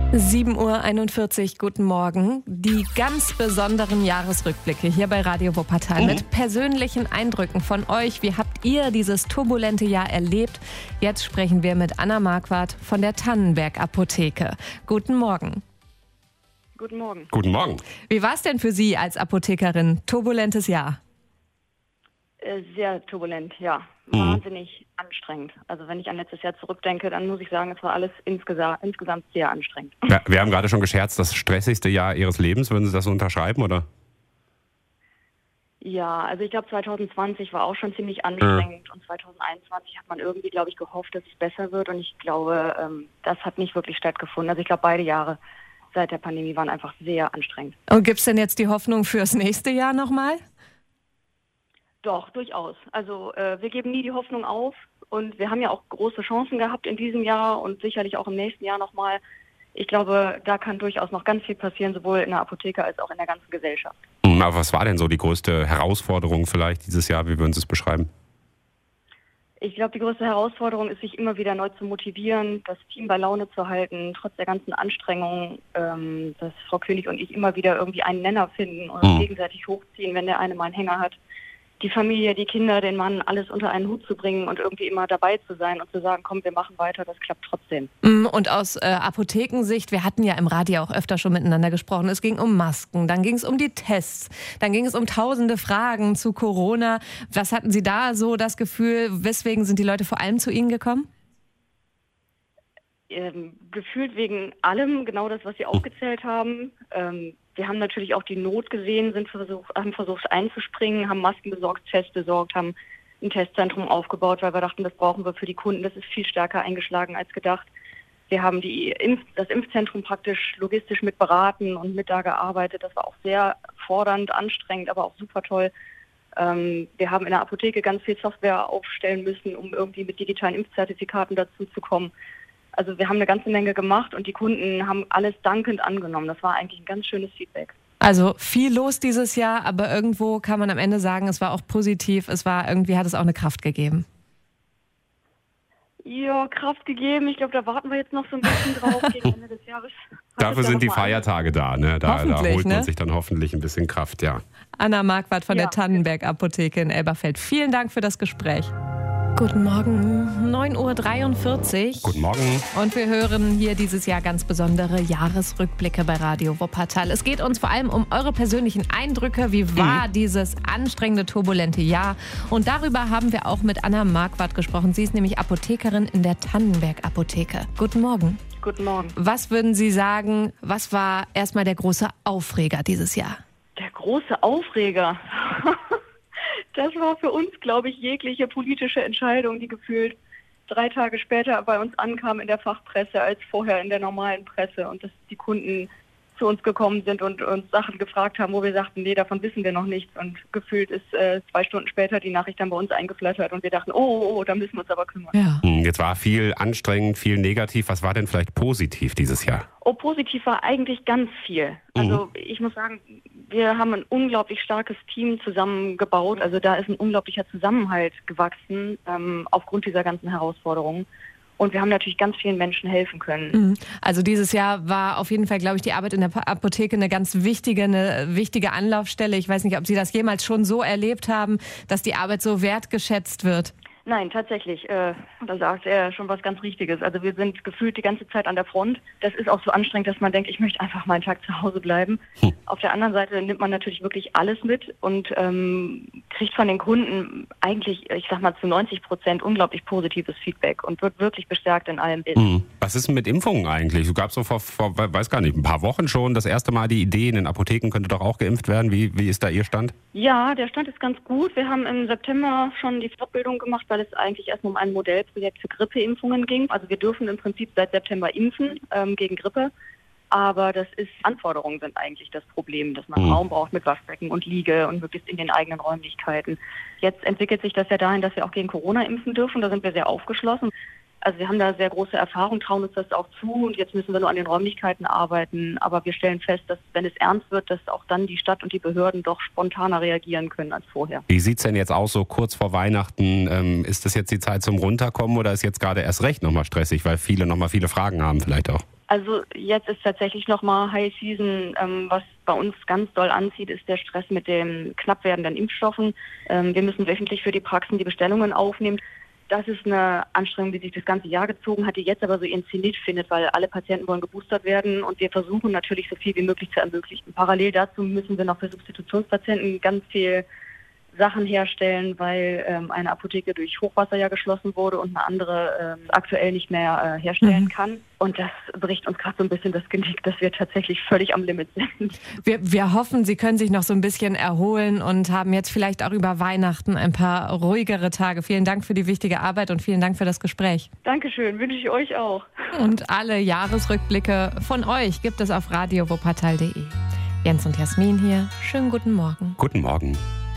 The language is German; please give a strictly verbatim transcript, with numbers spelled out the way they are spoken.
sieben Uhr einundvierzig, guten Morgen. Die ganz besonderen Jahresrückblicke hier bei Radio Wuppertal Mhm. mit persönlichen Eindrücken von euch. Wie habt ihr dieses turbulente Jahr erlebt? Jetzt sprechen wir mit Anna Marquardt von der Tannenberg Apotheke. Guten Morgen. Guten Morgen. Guten Morgen. Wie war es denn für Sie als Apothekerin? Turbulentes Jahr. Äh, sehr turbulent, ja. Mhm. Wahnsinnig anstrengend. Also wenn ich an letztes Jahr zurückdenke, dann muss ich sagen, es war alles insgesa- insgesamt sehr anstrengend. Ja, wir haben gerade schon gescherzt, das stressigste Jahr Ihres Lebens. Würden Sie das so unterschreiben, oder? Ja, also ich glaube zwanzig zwanzig war auch schon ziemlich anstrengend und zwanzig einundzwanzig hat man irgendwie, glaube ich, gehofft, dass es besser wird und ich glaube, ähm, das hat nicht wirklich stattgefunden. Also ich glaube, beide Jahre seit der Pandemie waren einfach sehr anstrengend. Und gibt es denn jetzt die Hoffnung fürs nächste Jahr nochmal? Doch, durchaus. Also äh, wir geben nie die Hoffnung auf und wir haben ja auch große Chancen gehabt in diesem Jahr und sicherlich auch im nächsten Jahr nochmal. Ich glaube, da kann durchaus noch ganz viel passieren, sowohl in der Apotheke als auch in der ganzen Gesellschaft. Mhm, aber was war denn so die größte Herausforderung vielleicht dieses Jahr? Wie würden Sie es beschreiben? Ich glaube, die größte Herausforderung ist, sich immer wieder neu zu motivieren, das Team bei Laune zu halten, trotz der ganzen Anstrengungen, ähm, dass Frau König und ich immer wieder irgendwie einen Nenner finden und uns Mhm. gegenseitig hochziehen, wenn der eine mal einen Hänger hat. Die Familie, die Kinder, den Mann, alles unter einen Hut zu bringen und irgendwie immer dabei zu sein und zu sagen, komm, wir machen weiter, das klappt trotzdem. Und aus äh, Apothekensicht, wir hatten ja im Radio auch öfter schon miteinander gesprochen, es ging um Masken, dann ging es um die Tests, dann ging es um tausende Fragen zu Corona. Was hatten Sie da so das Gefühl, weswegen sind die Leute vor allem zu Ihnen gekommen? Ähm, gefühlt wegen allem, genau das, was Sie aufgezählt haben. Ähm, wir haben natürlich auch die Not gesehen, sind versucht, haben versucht einzuspringen, haben Masken besorgt, Tests besorgt, haben ein Testzentrum aufgebaut, weil wir dachten, das brauchen wir für die Kunden. Das ist viel stärker eingeschlagen als gedacht. Wir haben die Impf-, das Impfzentrum praktisch logistisch mit beraten und mit da gearbeitet. Das war auch sehr fordernd, anstrengend, aber auch super toll. Ähm, wir haben in der Apotheke ganz viel Software aufstellen müssen, um irgendwie mit digitalen Impfzertifikaten dazu zu kommen. Also wir haben eine ganze Menge gemacht und die Kunden haben alles dankend angenommen. Das war eigentlich ein ganz schönes Feedback. Also viel los dieses Jahr, aber irgendwo kann man am Ende sagen, es war auch positiv, es war irgendwie, hat es auch eine Kraft gegeben. Ja, Kraft gegeben. Ich glaube, da warten wir jetzt noch so ein bisschen drauf gegen Ende des Jahres. Dafür sind die Feiertage da, ne? Da, da Hoffentlich, holt man ne? sich dann hoffentlich ein bisschen Kraft, ja. Anna Marquardt von Ja. der Tannenberg Apotheke in Elberfeld. Vielen Dank für das Gespräch. Guten Morgen, neun Uhr dreiundvierzig. Guten Morgen. Und wir hören hier dieses Jahr ganz besondere Jahresrückblicke bei Radio Wuppertal. Es geht uns vor allem um eure persönlichen Eindrücke. Wie war dieses anstrengende, turbulente Jahr? Und darüber haben wir auch mit Anna Marquardt gesprochen. Sie ist nämlich Apothekerin in der Tannenberg Apotheke. Guten Morgen. Guten Morgen. Was würden Sie sagen, was war erstmal der große Aufreger dieses Jahr? Der große Aufreger. Das war für uns, glaube ich, jegliche politische Entscheidung, die gefühlt drei Tage später bei uns ankam in der Fachpresse als vorher in der normalen Presse und dass die Kunden zu uns gekommen sind und uns Sachen gefragt haben, wo wir sagten, nee, davon wissen wir noch nichts und gefühlt ist äh, zwei Stunden später die Nachricht dann bei uns eingeflattert und wir dachten, oh, oh, oh, da müssen wir uns aber kümmern. Ja. Hm, Jetzt war viel anstrengend, viel negativ. Was war denn vielleicht positiv dieses Jahr? Oh, positiv war eigentlich ganz viel. Also ich muss sagen, wir haben ein unglaublich starkes Team zusammengebaut. Also da ist ein unglaublicher Zusammenhalt gewachsen ähm, aufgrund dieser ganzen Herausforderungen. Und wir haben natürlich ganz vielen Menschen helfen können. Also dieses Jahr war auf jeden Fall, glaube ich, die Arbeit in der Apotheke eine ganz wichtige, eine wichtige Anlaufstelle. Ich weiß nicht, ob Sie das jemals schon so erlebt haben, dass die Arbeit so wertgeschätzt wird. Nein, tatsächlich. Äh, da sagt er schon was ganz Richtiges. Also wir sind gefühlt die ganze Zeit an der Front. Das ist auch so anstrengend, dass man denkt, ich möchte einfach mal einen Tag zu Hause bleiben. Hm. Auf der anderen Seite nimmt man natürlich wirklich alles mit und ähm, kriegt von den Kunden eigentlich, ich sag mal, zu neunzig Prozent unglaublich positives Feedback und wird wirklich bestärkt in allem. Hm. Was ist denn mit Impfungen eigentlich? Du gab's so vor, vor, weiß gar nicht, ein paar Wochen schon das erste Mal die Idee, in den Apotheken könnte doch auch geimpft werden. Wie, wie ist da Ihr Stand? Ja, der Stand ist ganz gut. Wir haben im September schon die Fortbildung gemacht, weil es eigentlich erstmal um ein Modellprojekt für Grippeimpfungen ging. Also wir dürfen im Prinzip seit September impfen ähm, gegen Grippe. Aber das ist, Anforderungen sind eigentlich das Problem, dass man Mhm. Raum braucht mit Waschbecken und Liege und möglichst in den eigenen Räumlichkeiten. Jetzt entwickelt sich das ja dahin, dass wir auch gegen Corona impfen dürfen. Da sind wir sehr aufgeschlossen. Also wir haben da sehr große Erfahrung, trauen uns das auch zu und jetzt müssen wir nur an den Räumlichkeiten arbeiten. Aber wir stellen fest, dass wenn es ernst wird, dass auch dann die Stadt und die Behörden doch spontaner reagieren können als vorher. Wie sieht's denn jetzt aus so kurz vor Weihnachten? Ähm, ist das jetzt die Zeit zum Runterkommen oder ist jetzt gerade erst recht nochmal stressig, weil viele nochmal viele Fragen haben vielleicht auch? Also jetzt ist tatsächlich nochmal High Season. Ähm, was bei uns ganz doll anzieht, ist der Stress mit den knapp werdenden Impfstoffen. Ähm, wir müssen wöchentlich für die Praxen die Bestellungen aufnehmen. Das ist eine Anstrengung, die sich das ganze Jahr gezogen hat, die jetzt aber so ihren Zenit findet, weil alle Patienten wollen geboostert werden und wir versuchen natürlich so viel wie möglich zu ermöglichen. Parallel dazu müssen wir noch für Substitutionspatienten ganz viel Sachen herstellen, weil ähm, eine Apotheke durch Hochwasser ja geschlossen wurde und eine andere ähm, aktuell nicht mehr äh, herstellen mhm. kann. Und das bricht uns gerade so ein bisschen das Genick, dass wir tatsächlich völlig am Limit sind. Wir, wir hoffen, Sie können sich noch so ein bisschen erholen und haben jetzt vielleicht auch über Weihnachten ein paar ruhigere Tage. Vielen Dank für die wichtige Arbeit und vielen Dank für das Gespräch. Dankeschön, wünsche ich euch auch. Und alle Jahresrückblicke von euch gibt es auf radio wuppertal punkt de. Jens und Jasmin hier. Schönen guten Morgen. Guten Morgen.